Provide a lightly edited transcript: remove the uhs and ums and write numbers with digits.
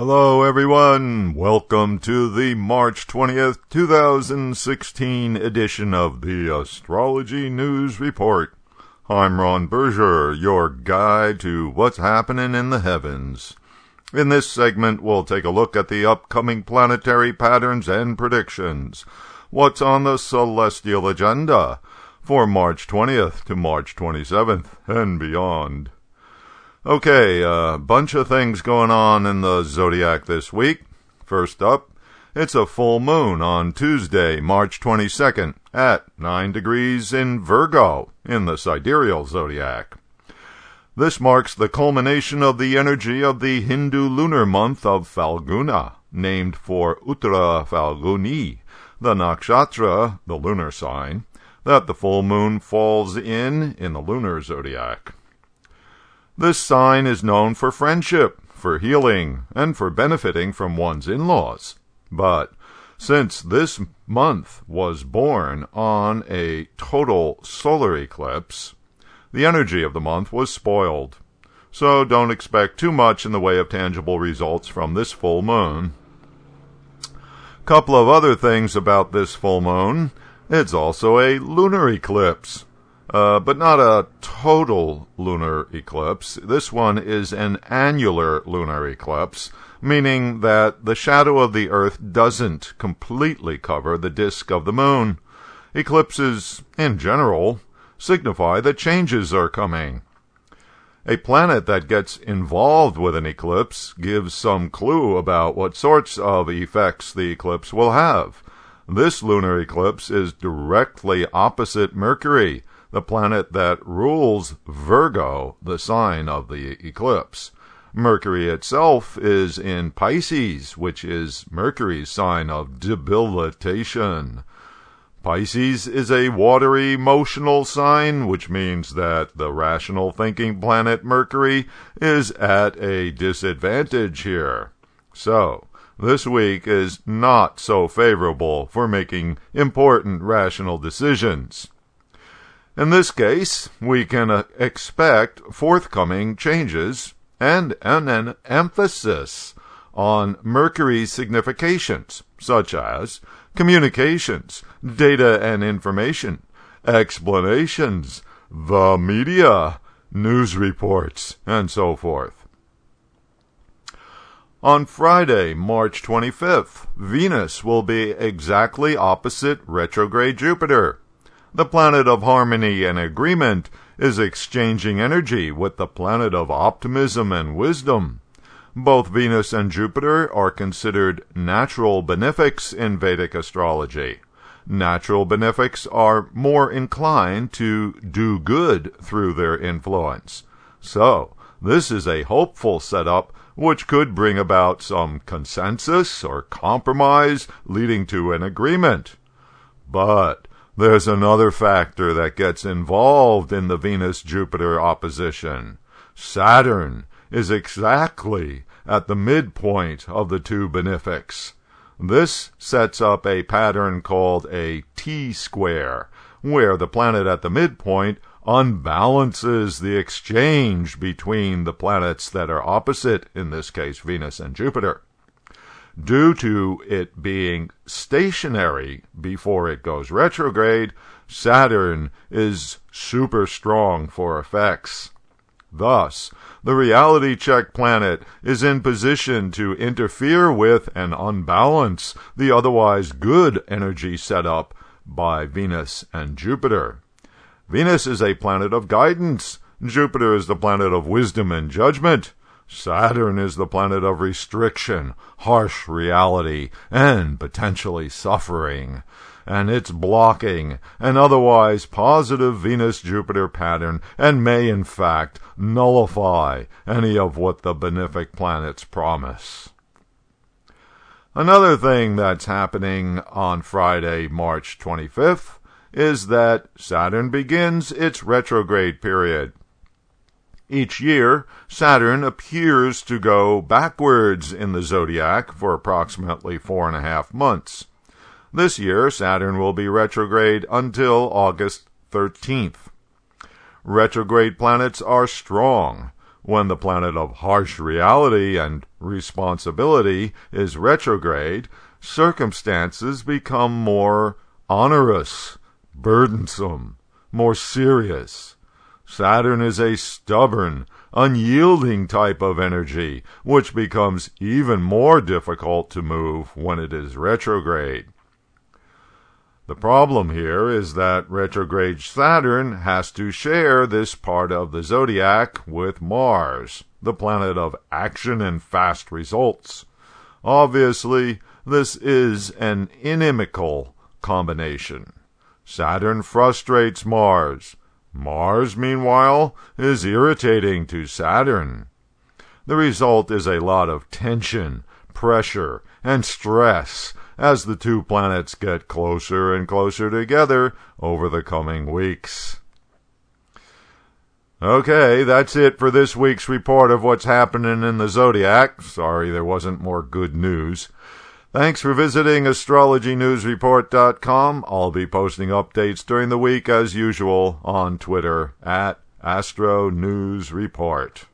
Hello everyone, welcome to the March 20th, 2016 edition of the Astrology News Report. I'm Ron Berger, your guide to what's happening in the heavens. In this segment, we'll take a look at the upcoming planetary patterns and predictions. What's on the celestial agenda for March 20th to March 27th and beyond. Okay, a bunch of things going on in the zodiac this week. First up, it's a full moon on Tuesday, March 22nd at 9 degrees in Virgo in the sidereal zodiac. This marks the culmination of the energy of the Hindu lunar month of Falguna, named for Uttara Falguni, the nakshatra, the lunar sign, that the full moon falls in the lunar zodiac. This sign is known for friendship, for healing, and for benefiting from one's in-laws. But since this month was born on a total solar eclipse, the energy of the month was spoiled. So don't expect too much in the way of tangible results from this full moon. Couple of other things about this full moon. It's also a lunar eclipse. But not a total lunar eclipse. This one is an annular lunar eclipse, meaning that the shadow of the Earth doesn't completely cover the disk of the moon. Eclipses, in general, signify that changes are coming. A planet that gets involved with an eclipse gives some clue about what sorts of effects the eclipse will have. This lunar eclipse is directly opposite Mercury, the planet that rules Virgo, the sign of the eclipse. Mercury itself is in Pisces, which is Mercury's sign of debilitation. Pisces is a watery, emotional sign, which means that the rational thinking planet Mercury is at a disadvantage here. So, this week is not so favorable for making important rational decisions. In this case, we can expect forthcoming changes and an emphasis on Mercury's significations, such as communications, data and information, explanations, the media, news reports, and so forth. On Friday, March 25th, Venus will be exactly opposite retrograde Jupiter. The planet of harmony and agreement is exchanging energy with the planet of optimism and wisdom. Both Venus and Jupiter are considered natural benefics in Vedic astrology. Natural benefics are more inclined to do good through their influence. So, this is a hopeful setup which could bring about some consensus or compromise leading to an agreement. But there's another factor that gets involved in the Venus-Jupiter opposition. Saturn is exactly at the midpoint of the two benefics. This sets up a pattern called a T-square, where the planet at the midpoint unbalances the exchange between the planets that are opposite, in this case Venus and Jupiter. Due to it being stationary before it goes retrograde, Saturn is super strong for effects. Thus, the reality check planet is in position to interfere with and unbalance the otherwise good energy set up by Venus and Jupiter. Venus is a planet of guidance. Jupiter is the planet of wisdom and judgment. Saturn is the planet of restriction, harsh reality, and potentially suffering. And it's blocking an otherwise positive Venus-Jupiter pattern and may, in fact, nullify any of what the benefic planets promise. Another thing that's happening on Friday, March 25th, is that Saturn begins its retrograde period. Each year, Saturn appears to go backwards in the zodiac for approximately 4.5 months. This year, Saturn will be retrograde until August 13th. Retrograde planets are strong. When the planet of harsh reality and responsibility is retrograde, circumstances become more onerous, burdensome, more serious. Saturn is a stubborn, unyielding type of energy, which becomes even more difficult to move when it is retrograde. The problem here is that retrograde Saturn has to share this part of the zodiac with Mars, the planet of action and fast results. Obviously, this is an inimical combination. Saturn frustrates Mars. Mars, meanwhile, is irritating to Saturn. The result is a lot of tension, pressure, and stress as the two planets get closer and closer together over the coming weeks. Okay, that's it for this week's report of what's happening in the zodiac. Sorry there wasn't more good news. Thanks for visiting astrologynewsreport.com. I'll be posting updates during the week as usual on Twitter @AstroNewsReport.